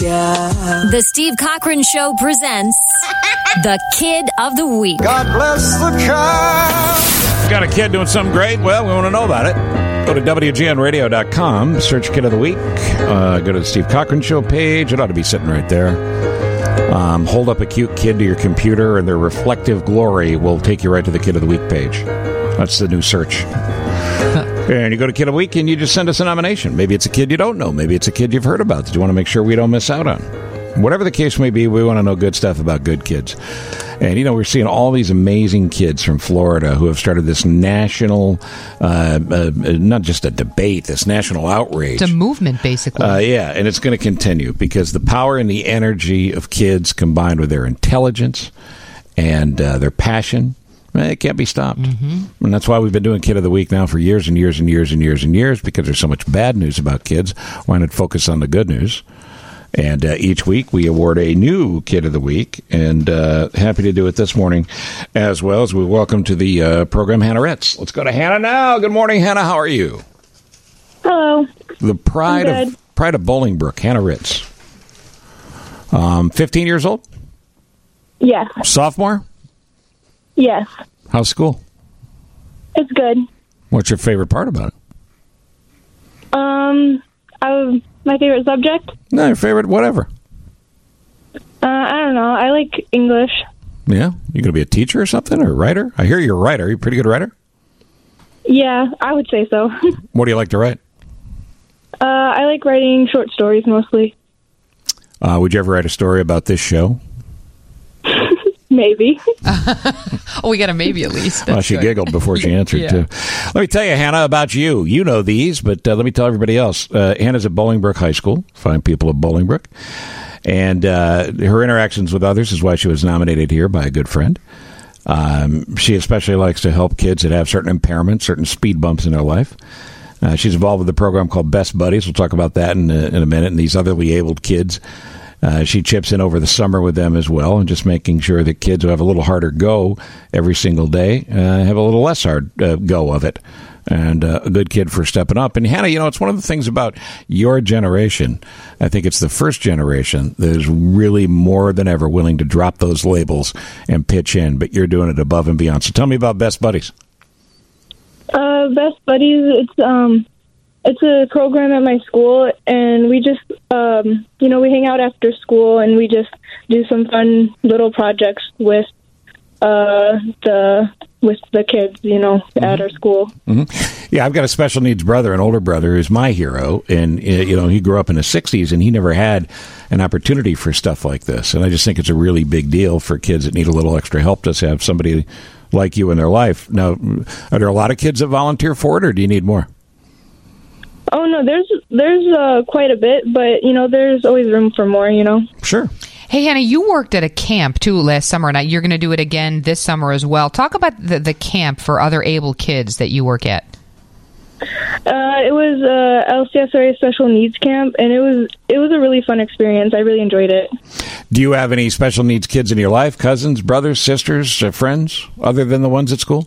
The Steve Cochran Show presents the Kid of the Week. God bless the child. Got a kid doing something great? Well, we want to know about it. Go to WGNradio.com, search Kid of the Week. Go to the Steve Cochran Show page. It ought to be sitting right there. Hold up a cute kid to your computer, and their reflective glory will take you right to the Kid of the Week page. That's the new search. And you go to Kid of the Week, and you just send us a nomination. Maybe it's a kid you don't know. Maybe it's a kid you've heard about that you want to make sure we don't miss out on. Whatever the case may be, we want to know good stuff about good kids. And, you know, we're seeing all these amazing kids from Florida who have started this national, not just a debate, this national outrage. It's a movement, basically. Yeah, and it's going to continue because the power and the energy of kids combined with their intelligence and their passion, it can't be stopped. Mm-hmm. And that's why we've been doing Kid of the Week now for years and years and years and years and years, because there's so much bad news about kids. Why not focus on the good news? And each week we award a new Kid of the Week, and happy to do it this morning as well as we welcome to the program Hannah Ritz. Let's go to Hannah now. Good morning, Hannah. How are you? Hello. The pride of Bolingbrook, Hannah Ritz. 15 years old? Yes. Sophomore? Yes. How's school? It's good. What's your favorite part about it? My favorite subject? No, your favorite whatever. I don't know. I like English. Yeah? You going to be a teacher or something, or a writer? I hear you're a writer. Are you a pretty good writer? Yeah, I would say so. What do you like to write? I like writing short stories mostly. Would you ever write a story about this show? Maybe. Oh, we got a maybe at least. Well, she giggled before she answered, too. Let me tell you, Hannah, about you. You know these, but let me tell everybody else. Hannah's at Bolingbrook High School, fine people at Bolingbrook. And her interactions with others is why she was nominated here by a good friend. She especially likes to help kids that have certain impairments, certain speed bumps in their life. She's involved with a program called Best Buddies. We'll talk about that in a minute. And these otherly abled kids. She chips in over the summer with them as well, and just making sure that kids who have a little harder go every single day have a little less hard go of it. And a good kid for stepping up. And Hannah, you know, it's one of the things about your generation. I think it's the first generation that is really more than ever willing to drop those labels and pitch in. But you're doing it above and beyond. So tell me about Best Buddies. Best Buddies, it's a program at my school, and we just, we hang out after school, and we just do some fun little projects with the kids, at our school. Mm-hmm. Yeah, I've got a special needs brother, an older brother, who's my hero, and, he grew up in the 60s, and he never had an opportunity for stuff like this. And I just think it's a really big deal for kids that need a little extra help to have somebody like you in their life. Now, are there a lot of kids that volunteer for it, or do you need more? Oh, no, there's quite a bit, but, there's always room for more, Sure. Hey, Hannah, you worked at a camp, too, last summer, and you're going to do it again this summer as well. Talk about the camp for other able kids that you work at. It was LCSRA Special Needs Camp, and it was a really fun experience. I really enjoyed it. Do you have any special needs kids in your life? Cousins, brothers, sisters, friends, other than the ones at school?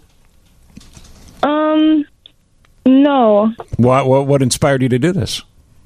No. What inspired you to do this?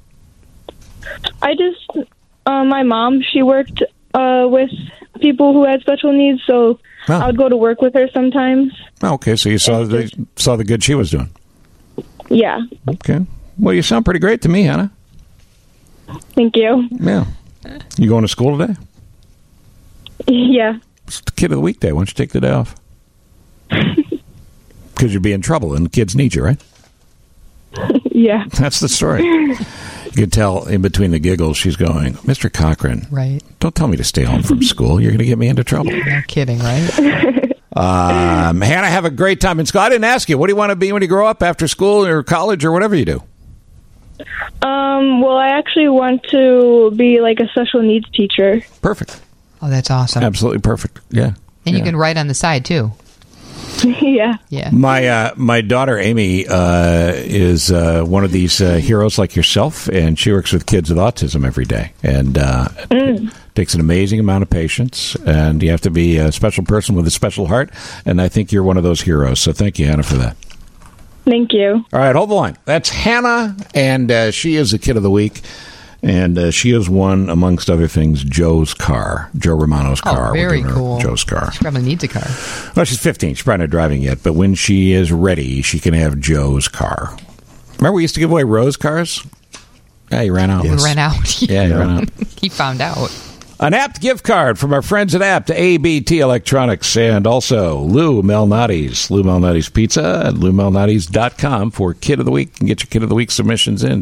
I just, my mom, she worked with people who had special needs, so I would go to work with her sometimes. Okay, so you saw the good she was doing. Yeah. Okay. Well, you sound pretty great to me, Hannah. Thank you. Yeah. You going to school today? Yeah. It's the Kid of the Week day. Why don't you take the day off? Because you'd be in trouble, and the kids need you, right? Yeah. That's the story. You can tell in between the giggles, she's going, Mr. Cochran, right? Don't tell me to stay home from school. You're going to get me into trouble. No kidding, right? Hannah, have a great time in school. I didn't ask you. What do you want to be when you grow up after school or college or whatever you do? Well, I actually want to be like a special needs teacher. Perfect. Oh, that's awesome. Absolutely perfect. Yeah. And you can write on the side, too. Yeah. My daughter Amy is one of these heroes like yourself, and she works with kids with autism every day, and it takes an amazing amount of patience, and you have to be a special person with a special heart, and I think you're one of those heroes. So thank you, Hannah, for that. Thank you. All right, hold the line. That's Hannah, and she is the Kid of the Week. And she has won, amongst other things, Joe's car. Joe Romano's car. Oh, very cool. Joe's car. She probably needs a car. Well, she's 15. She's probably not driving yet. But when she is ready, she can have Joe's car. Remember we used to give away Rose cars? Yeah, he ran out. Yes. He ran out. Yeah, he ran out. He found out. An Apt gift card from our friends at Apt, ABT Electronics, and also Lou Malnati's. Lou Malnati's Pizza at LouMalnati's.com for Kid of the Week. You can get your Kid of the Week submissions in.